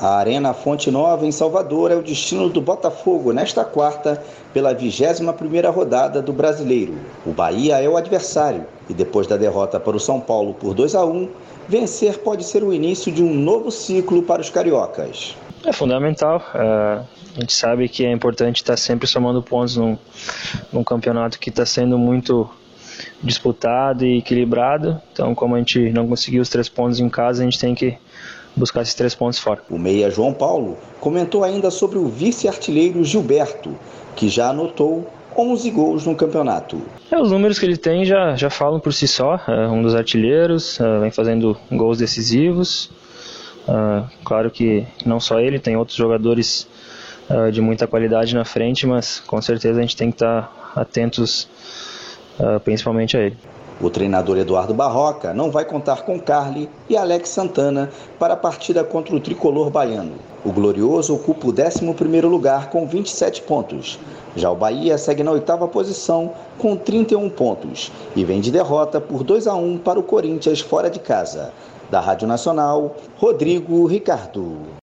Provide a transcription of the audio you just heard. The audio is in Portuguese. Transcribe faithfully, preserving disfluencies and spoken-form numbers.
A Arena Fonte Nova, em Salvador, é o destino do Botafogo nesta quarta, pela vigésima primeira rodada do Brasileiro. O Bahia é o adversário e, depois da derrota para o São Paulo por dois a um, vencer pode ser o início de um novo ciclo para os cariocas. É fundamental. Uh, a gente sabe que é importante estar sempre somando pontos num, num campeonato que está sendo muito disputado e equilibrado. Então, como a gente não conseguiu os três pontos em casa, a gente tem que buscar esses três pontos fora. O meia João Paulo comentou ainda sobre o vice-artilheiro Gilberto, que já anotou onze gols no campeonato. É, os números que ele tem já, já falam por si só. É um dos artilheiros, é, vem fazendo gols decisivos. É, claro que não só ele, tem outros jogadores é, de muita qualidade na frente, mas com certeza a gente tem que estar atentos é, principalmente a ele. O treinador Eduardo Barroca não vai contar com Carli e Alex Santana para a partida contra o tricolor baiano. O Glorioso ocupa o décimo primeiro lugar com vinte e sete pontos. Já o Bahia segue na oitava posição com trinta e um pontos e vem de derrota por dois a um para o Corinthians fora de casa. Da Rádio Nacional, Rodrigo Ricardo.